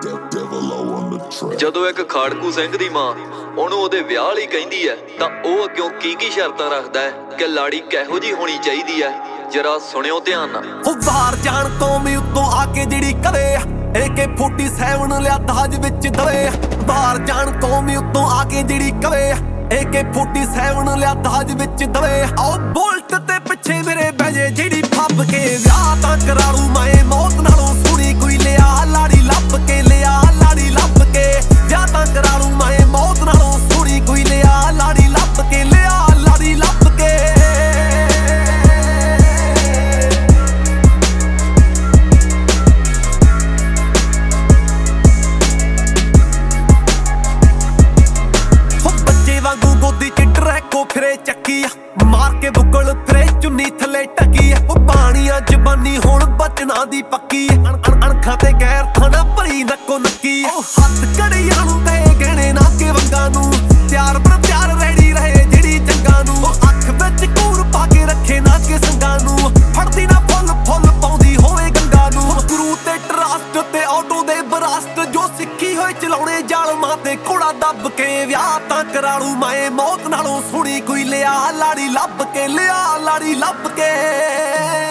ਜਦੋਂ ਇੱਕ ਖਾੜਕੂ ਸਿੰਘ ਦੀ ਮਾਂ ਉਹਨੂੰ ਉਹਦੇ ਵਿਆਹ ਲਈ ਕਹਿੰਦੀ ਹੈ ਤਾਂ ਉਹ ਅੱਗਿਓਂ ਕੀ ਸ਼ਰਤਾਂ ਰੱਖਦਾ ਹੈ ਕਿ ਲਾੜੀ ਕਿਹੋ ਜਿਹੀ ਹੋਣੀ ਚਾਹੀਦੀ ਹੈ, ਜਰਾ ਸੁਣਿਓ ਧਿਆਨ ਨਾਲ। ਉਹ ਬਾਹਰ ਜਾਣ ਕੌਮੀ ਉੱਤੋਂ ਆ ਕੇ ਜਿਹੜੀ ਕਵੇ AK-47 ਲਿਆ ਦਾਜ ਵਿੱਚ ਦਵੇ। ਬਾਹਰ ਜਾਣ ਕੌਮੀ ਉੱਤੋਂ ਆ ਕੇ ਜਿਹੜੀ ਕਵੇ AK-47 ਲਿਆ ਦਾਜ ਵਿੱਚ ਦਵੇ। ਆਓ ਬੁਲਟ ਤੇ ਪਿੱਛੇ ਮੇਰੇ ਬਹਿਜੇ ਜਿਹੜੀ ਫੱਬ ਕੇ ਵਿਆਹ ਤਾਂ ਕਰਾ ਲੂ ਮੈਂ ਮੌਤ ਨਾਲੋਂ ਸੋਹਣੀ ਕੋਈ ਲਿਆ ਲਾੜੀ ਲੱਭ ਕੇ, ਲਿਆ ਲਾੜੀ ਲੱਭ ਕੇ। ਵਿਆਹ ਤਾਂ ਕਰਾ ਲੂ ਮੈਂ ਮੌਤ ਨਾਲੋਂ ਸੋਹਣੀ ਕੋਈ ਲਿਆ ਲਾੜੀ ਲੱਭ ਕੇ, ਲਿਆ ਲਾੜੀ ਲੱਭ ਕੇ। ਵਾਂਗੂ ਗੋਦੀ ਚ ਟਰੈਕੋ ਫਿਰੇ ਚੱਕੀ ਆ, ਮਾਰ ਕੇ ਬੁੱਕਲ ਫਿਰੇ ਚੁੰਨੀ ਥੱਲੇ ਟਕੀ ਆ। ਉਹ ਪਾਣੀਆਂ ਜ਼ਬਾਨੀ ਹੁਣ ਬਚਣਾ ਦੀ ਪੱਕੀ ਆ, ਅਣਖਾਂ ਤੇ ਗੈਰ ਖਾਣਾ ਭਰੀ ਨੱਕੋ ਨੱਕੀ ਆ। ਉਹ ਹੱਥ ਘੜੀਆਂ ਨੂੰ ਤੇ ਗਹਿਣੇ ਨਾ ਕੇ ਵੰਗਾਂ ਨੂੰ, ਤਿਆਰ ਪਰ ਤਿਆਰ ਰੈਡੀ ਰਹੇ ਜਿਹੜੀ ਜੰਗਾਂ ਨੂੰ। ਉਹ ਅੱਖ ਵਿੱਚ ਕੂਰ ਪਾ ਕੇ ਰੱਖੇ ਨਾ ਕੇ ਸੰਗਾਂ ਨੂੰ, ਫੜਦੀ ਨਾ ਫੁੱਲ ਪਾਉਂਦੀ ਹੋਵੇ ਗੰਗਾ ਨੂੰ। ਗੁਰੂ ਤੇ ਟਰਸਟ ਤੇ ਆਟੋ ਦੇ ਬਰਾਸਟ ਜੋ ਸਿੱਖੀ ਹੋਏ ਚਲਾਉਣੇ ਜ਼ਾਲਮਾਂ ਤੇ ਘੋੜਾ ਦੱਬ ਕੇ। ਵਿਆਹ ਤਾਂ ਕਰਾ ਲੂ ਮੈਂ ਮੌਤ ਨਾਲੋਂ ਸੋਹਣੀ ਕੋਈ ਲਿਆ ਲਾੜੀ ਲੱਭ ਕੇ, ਲਿਆ ਲਾੜੀ ਲੱਭ ਕੇ।